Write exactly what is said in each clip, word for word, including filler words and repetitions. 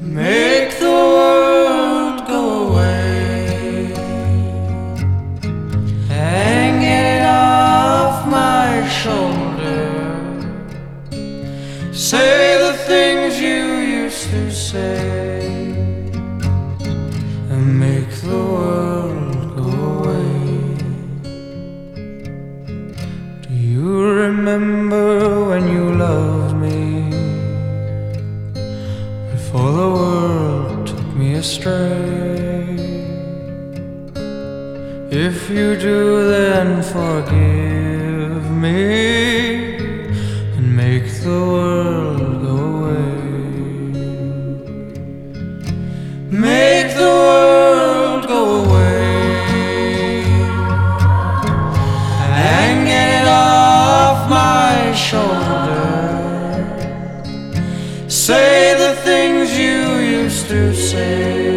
Make the world go away. Hang it off my shoulder. Say the things you used to say, and make the world go away. Do you remember when you loved me, before the world took me astray? If you do, then forgive me and make the world go away. Make the world go away. Hang it off my shoulder. Say the things you used to say,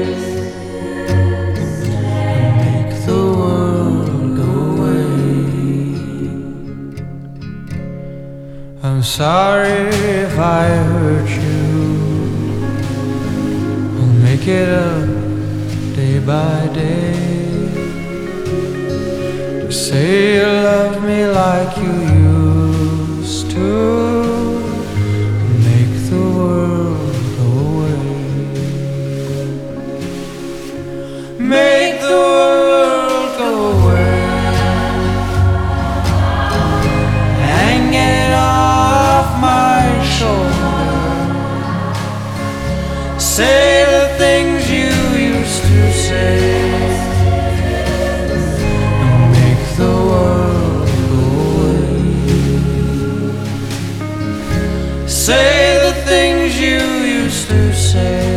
and make the world go away. I'm sorry if I hurt you. I'll make it up day by day. Just say you love me like you used to. Make the world go away. Hang it off my shoulder. Say the things you used to say, and make the world go away. Say the things you used to say.